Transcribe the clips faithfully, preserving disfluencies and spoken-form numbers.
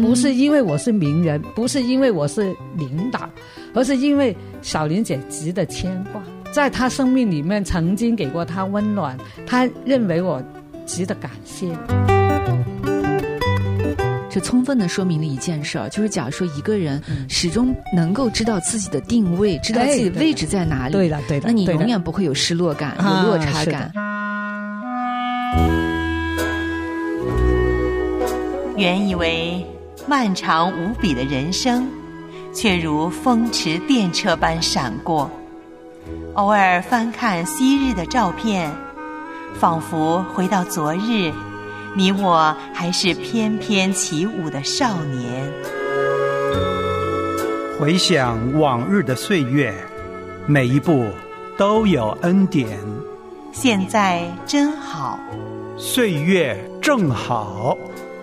不是因为我是名人，不是因为我是领导，而是因为小玲姐值得牵挂，在她生命里面曾经给过她温暖，她认为我值得感谢。 这充分的说明了一件事儿，就是假如说一个人始终能够知道自己的定位，知道自己的位置在哪里， 对了对了， 那你永远不会有失落感，有落差感。 原以为漫长无比的人生，却如风驰电掣般闪过。偶尔翻看昔日的照片，仿佛回到昨日，你我还是翩翩起舞的少年。 回想往日的岁月，每一步都有恩典。 现在真好， 岁月正好。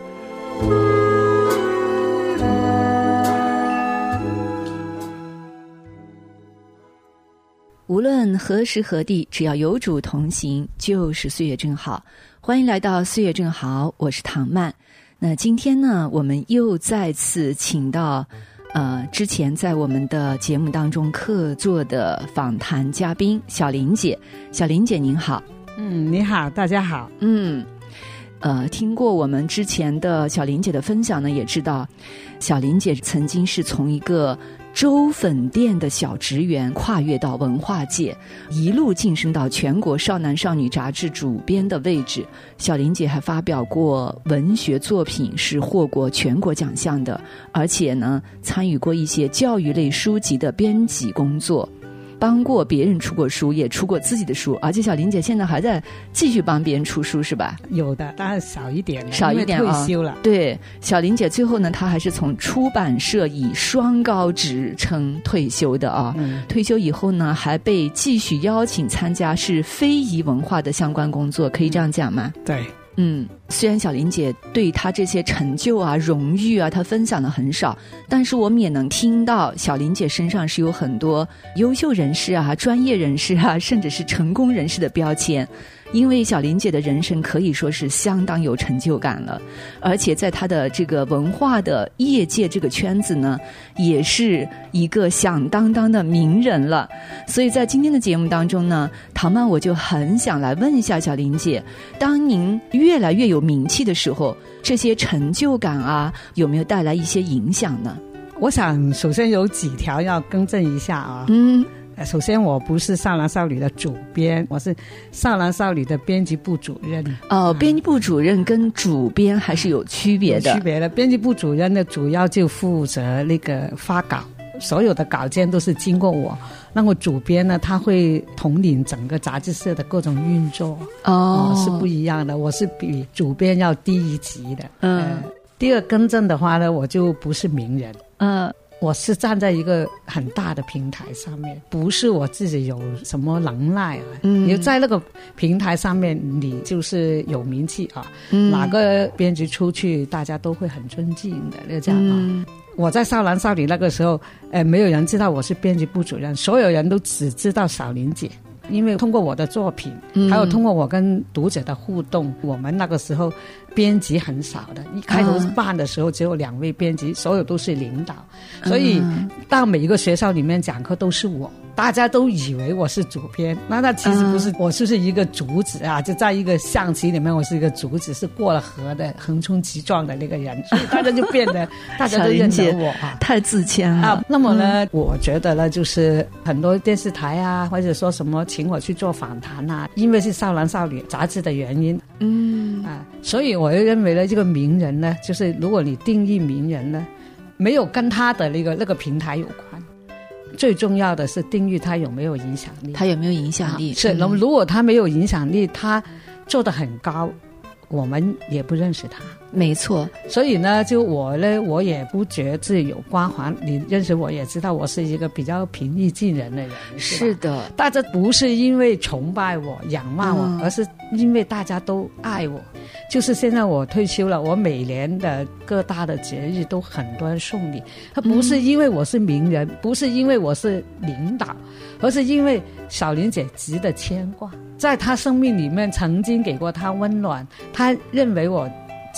无论何时何地，只要有主同行，就是岁月正好。欢迎来到岁月正好，我是唐曼。那今天呢，我们又再次请到呃之前在我们的节目当中客座的访谈嘉宾小玲姐。小玲姐您好。 嗯，你好，大家好。 嗯呃，听过我们之前的小玲姐的分享呢，也知道小玲姐曾经是从一个粥粉店的小职员跨越到文化界，一路晋升到全国少男少女杂志主编的位置。小玲姐还发表过文学作品，是获过全国奖项的，而且呢参与过一些教育类书籍的编辑工作，帮过别人出过书，也出过自己的书，而且小玲姐现在还在继续帮别人出书是吧？ 有的，当然少一点了， 少一点， 因为退休了、哦、 对，小玲姐最后呢，她还是从出版社以双高职称退休的啊、嗯。退休以后呢，还被继续邀请参加是非遗文化的相关工作，可以这样讲吗？ 对。 嗯，虽然小玲姐对她这些成就啊、荣誉啊，她分享的很少，但是我们也能听到小玲姐身上是有很多优秀人士啊、专业人士啊，甚至是成功人士的标签。因为小玲姐的人生可以说是相当有成就感了，而且在她的这个文化的业界这个圈子呢，也是一个响当当的名人了。所以在今天的节目当中呢，唐曼我就很想来问一下小玲姐，当您越来越有名气的时候，这些成就感啊，有没有带来一些影响呢？ 我想首先有几条要更正一下啊。 嗯， 首先我不是少男少女的主编，我是少男少女的编辑部主任。 哦，编辑部主任跟主编还是有区别的。 有区别的，编辑部主任呢，主要就负责那个发稿，所有的稿件都是经过我。那么主编呢，他会统领整个杂志社的各种运作。 哦， 呃、是不一样的，我是比主编要低一级的。 嗯、 呃，第二更正的话呢，我就不是名人。 嗯。 我是站在一个很大的平台上面，不是我自己有什么能耐啊。嗯，你在那个平台上面，你就是有名气啊。嗯，哪个编辑出去，大家都会很尊敬的，那这样啊。嗯，我在少男少女那个时候，呃，没有人知道我是编辑部主任，所有人都只知道小玲姐。因为通过我的作品，还有通过我跟读者的互动，嗯、我们那个时候编辑很少的，一开头办的时候只有两位编辑，所有都是领导，所以到每一个学校里面讲课都是我，大家都以为我是主编，那那其实不是，我就是一个竹子啊，就在一个象棋里面，我是一个竹子，是过了河的横冲直撞的那个人，所以大家就变得大家都认得我啊， 太自谦了啊。那么呢，嗯、我觉得呢，就是很多电视台啊，或者说什么请我去做访谈啊，因为是少男少女杂志的原因，嗯啊，所以我就认为呢，这个名人呢，就是如果你定义名人呢，没有跟他的那个那个平台有关，最重要的是定义他有没有影响力， 他有没有影响力？ 啊、是，那么如果他没有影响力，他做得很高，我们也不认识他。 没错， 所以呢，就我呢，我也不觉得自己有光环。你认识我也知道，我是一个比较平易近人的人。是, 是的， 大家不是因为崇拜我、仰望我、嗯，而是因为大家都爱我。就是现在我退休了，我每年的各大的节日都很多人送礼。他不是因为我是名人，嗯、不是因为我是领导，而是因为小玲姐值得牵挂。在她生命里面曾经给过她温暖，她认为我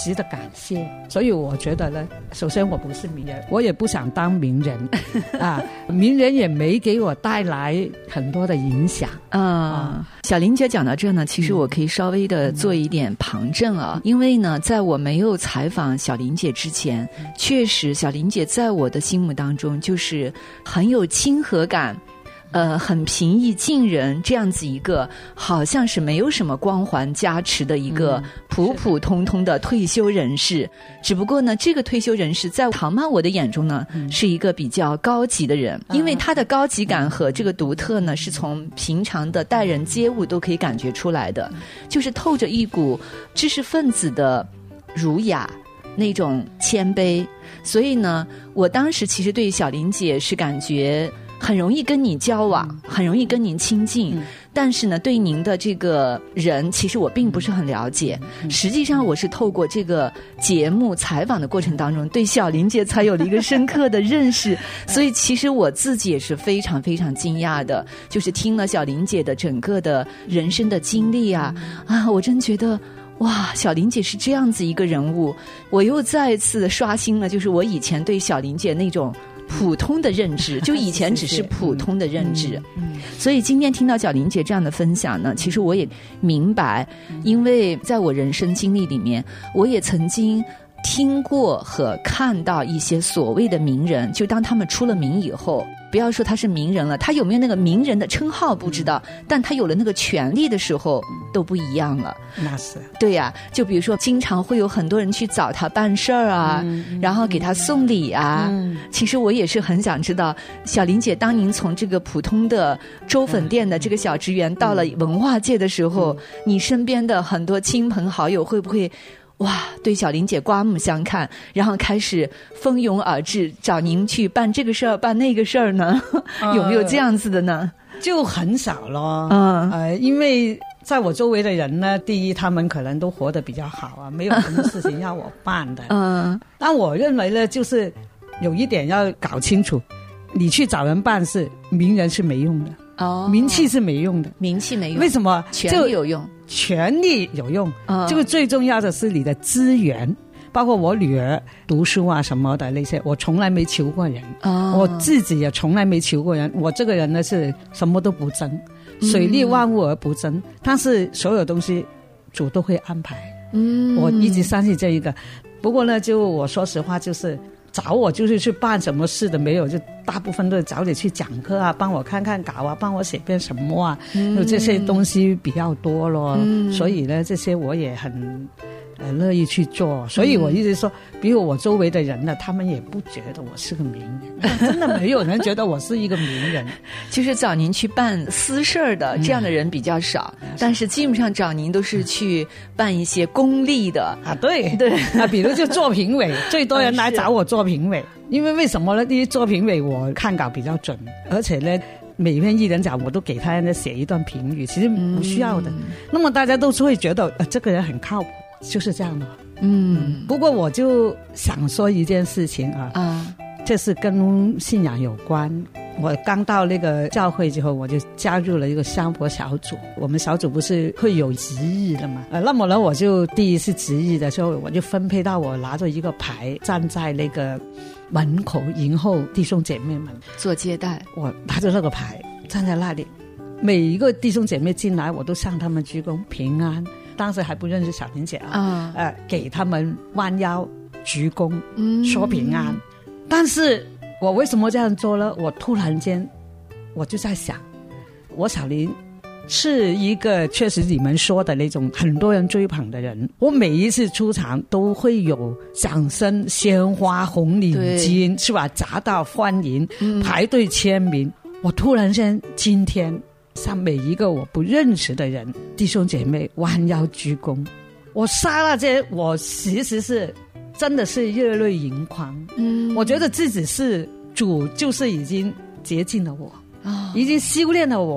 值得感谢。所以我觉得呢，首先我不是名人，我也不想当名人啊，名人也没给我带来很多的影响啊。啊小林姐讲到这呢，其实我可以稍微的做一点旁证啊，嗯、因为呢，在我没有采访小林姐之前，确实小林姐在我的心目当中就是很有亲和感。呃，很平易近人，这样子一个好像是没有什么光环加持的一个普普通通的退休人士。嗯、只不过呢，这个退休人士在唐曼我的眼中呢，嗯、是一个比较高级的人，因为他的高级感和这个独特呢，是从平常的待人接物都可以感觉出来的，就是透着一股知识分子的儒雅。那种谦卑，所以呢，我当时其实对小林姐是感觉很容易跟你交往，很容易跟您亲近，嗯、但是呢，对您的这个人，其实我并不是很了解。嗯、实际上，我是透过这个节目采访的过程当中，对小林姐才有了一个深刻的认识。所以，其实我自己也是非常非常惊讶的，就是听了小林姐的整个的人生的经历啊，啊，我真觉得。哇，小林姐是这样子一个人物，我又再一次刷新了，就是我以前对小林姐那种普通的认知，就以前只是普通的认知。嗯，所以今天听到小林姐这样的分享呢，其实我也明白，因为在我人生经历里面，我也曾经听过和看到一些所谓的名人，就当他们出了名以后，不要说他是名人了，他有没有那个名人的称号不知道，但他有了那个权利的时候都不一样了。 那是对呀、啊，就比如说经常会有很多人去找他办事儿啊、嗯、然后给他送礼啊、嗯、其实我也是很想知道，小林姐当您从这个普通的粥粉店的这个小职员到了文化界的时候、嗯、你身边的很多亲朋好友会不会哇，对小林姐刮目相看，然后开始蜂拥而至，找您去办这个事儿、办那个事儿呢？呃、有没有这样子的呢？ 就很少咯。嗯，呃，因为在我周围的人呢，第一，他们可能都活得比较好啊，没有什么事情要我办的。嗯，但我认为呢，就是有一点要搞清楚，你去找人办事，名人是没用的。哦，名气是没用的， 名气没用， 为什么？ 权力有用， 权力有用。嗯，这个最重要的是你的资源，包括我女儿读书啊什么的那些，我从来没求过人。哦，我自己也从来没求过人。我这个人呢是什么都不争，水利万物而不争，嗯、但是所有东西主都会安排。嗯，我一直相信这一个。不过呢，就我说实话，就是找我就是去办什么事的没有，就大部分都是找你去讲课啊，帮我看看稿啊，帮我写篇什么啊，嗯、就这些东西比较多咯。嗯、所以呢，这些我也很呃乐意去做。所以我一直说，比如我周围的人呢，他们也不觉得我是个名人，真的没有人觉得我是一个名人。 就是找您去办私事儿的、嗯、这样的人比较少，嗯、但是基本上找您都是去办一些公利的啊，对对啊，比如就做评委，最多人来找我做评委。因为为什么呢？第一，做评委我看稿比较准，而且呢，每篇艺人奖我都给他写一段评语，其实不需要的。嗯、那么大家都是会觉得、呃、这个人很靠谱，就是这样的。嗯，不过我就想说一件事情啊，啊，这是跟信仰有关。我刚到那个教会之后，我就加入了一个香佛小组。我们小组不是会有值日的嘛？呃，那么呢，我就第一次值日的时候，我就分配到我拿着一个牌，站在那个门口迎候弟兄姐妹们做接待。 我拿着那个牌站在那里，每一个弟兄姐妹进来，我都向他们鞠躬平安。当时还不认识小林姐啊，呃，给他们弯腰鞠躬，嗯、说平安。但是我为什么这样做呢？我突然间我就在想，我小林是一个确实你们说的那种很多人追捧的人，我每一次出场都会有掌声、鲜花、红领巾，是吧？夹道欢迎，嗯、排队签名。我突然间今天向每一个我不认识的人弟兄姐妹弯腰鞠躬，我刹那间我其实是真的是热泪盈眶。嗯，我觉得自己是主，就是已经接近了我，哦、已经修炼了我。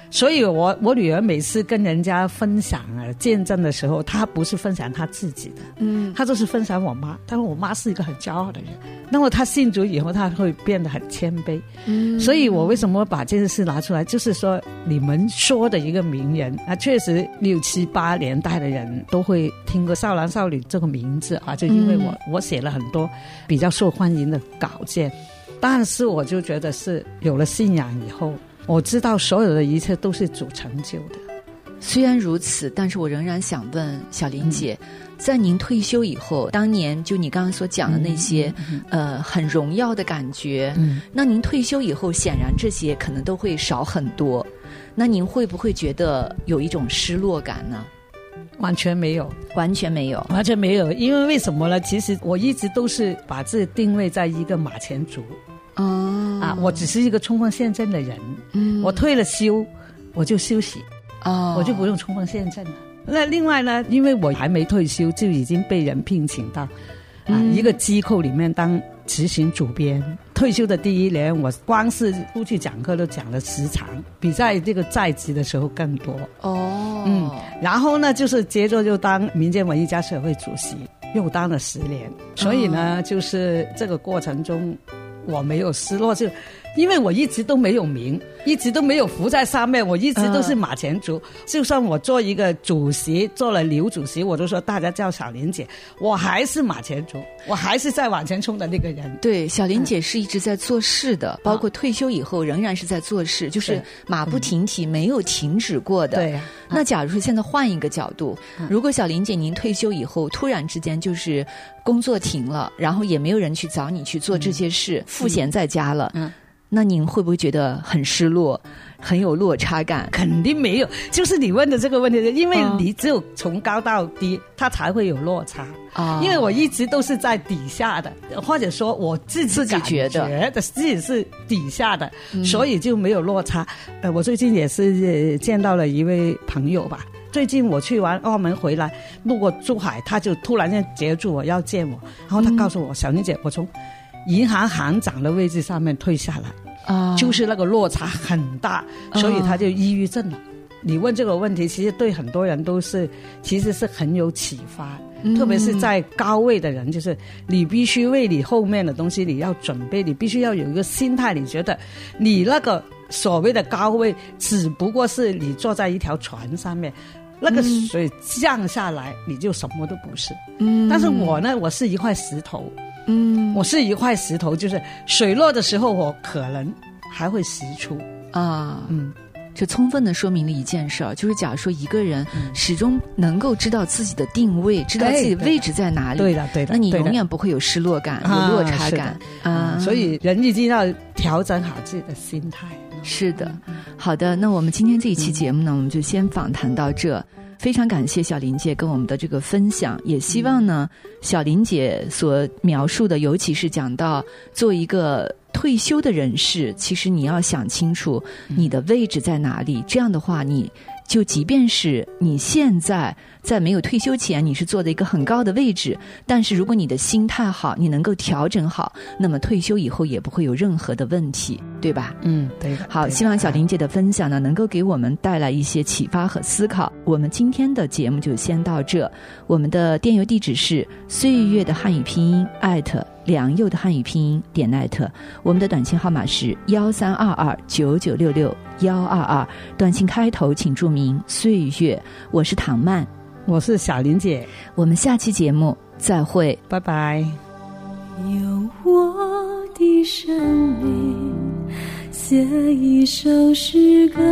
所以我我女儿每次跟人家分享啊见证的时候，她不是分享她自己的，嗯，她就是分享我妈。她说我妈是一个很骄傲的人，那么她信主以后，她会变得很谦卑。嗯，所以我为什么把这件事拿出来，就是说你们说的一个名人啊，确实六七八年代的人都会听过少男少女这个名字啊，就因为我、嗯、我写了很多比较受欢迎的稿件，但是我就觉得是有了信仰以后，我知道所有的一切都是主成就的。 虽然如此，但是我仍然想问小林姐、嗯、在您退休以后，当年就你刚刚所讲的那些、嗯嗯、呃很荣耀的感觉、嗯、那您退休以后显然这些可能都会少很多，那您会不会觉得有一种失落感呢？ 完全没有， 完全没有， 完全没有。因为为什么呢？其实我一直都是把自己定位在一个马前卒。哦，啊，我只是一个冲锋陷阵的人。嗯，我退了休，我就休息。哦，我就不用冲锋陷阵了。那另外呢，因为我还没退休，就已经被人聘请到啊、嗯、一个机构里面当执行主编。退休的第一年，我光是出去讲课都讲了时长，比在这个在职的时候更多。哦，嗯，然后呢，就是接着就当民间文艺家社会主席，又当了十年。所以呢，哦、就是这个过程中，我没有失落，就因为我一直都没有名，一直都没有浮在上面，我一直都是马前卒、嗯、就算我做一个主席，做了刘主席，我都说大家叫小林姐，我还是马前卒，我还是在往前冲的那个人。 对，小林姐是一直在做事的、嗯、包括退休以后仍然是在做事、嗯、就是马不停蹄、嗯、没有停止过的。对、啊，那假如说现在换一个角度、嗯、如果小林姐您退休以后突然之间就是工作停了，然后也没有人去找你去做这些事，赋闲在家了，嗯，那您会不会觉得很失落，很有落差感？ 肯定没有，就是你问的这个问题，因为你只有从高到低，它才会有落差。啊，因为我一直都是在底下的，或者说我自己感觉得自己是底下的，嗯、所以就没有落差。呃，我最近也是见到了一位朋友吧。最近我去完澳门回来，路过珠海，他就突然间截住我要见我，然后他告诉我：“嗯、小林姐，我从银行行长的位置上面退下来。”啊，就是那个落差很大，所以他就抑郁症了。你问这个问题，其实对很多人都是，其实是很有启发。嗯、特别是在高位的人，就是你必须为你后面的东西你要准备，你必须要有一个心态，你觉得你那个所谓的高位只不过是你坐在一条船上面，那个水降下来你就什么都不是。嗯，但是我呢，我是一块石头。嗯，我是一块石头，就是水落的时候我可能还会石出啊。嗯，这充分的说明了一件事儿，就是假如说一个人始终能够知道自己的定位，知道自己的位置在哪里， 对的对的， 那你永远不会有失落感、有落差感啊。所以人一定要调整好自己的心态。 是的，好的，那我们今天这一期节目呢，我们就先访谈到这。非常感谢小林姐跟我们的这个分享，也希望呢，小林姐所描述的，尤其是讲到做一个退休的人士，其实你要想清楚你的位置在哪里，这样的话你就即便是你现在在没有退休前你是坐在一个很高的位置，但是如果你的心态好，你能够调整好，那么退休以后也不会有任何的问题，对吧？ 嗯，对的。 好，希望小林姐的分享呢能够给我们带来一些启发和思考。我们今天的节目就先到这，我们的电邮地址是岁月的汉语拼音艾特良佑的汉语拼音点艾特，我们的短信号码是幺三二二九九六六幺二二，短信开头请注明岁月。我是唐曼， 我是小林姐， 我们下期节目再会， 拜拜。 用我的生命写一首诗歌，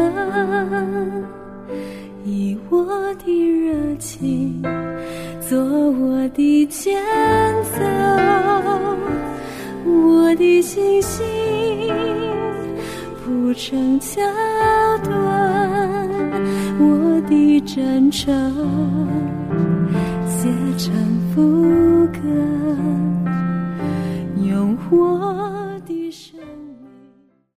以我的热情做我的前奏，我的信心铺成桥段，我的真诚写成副歌。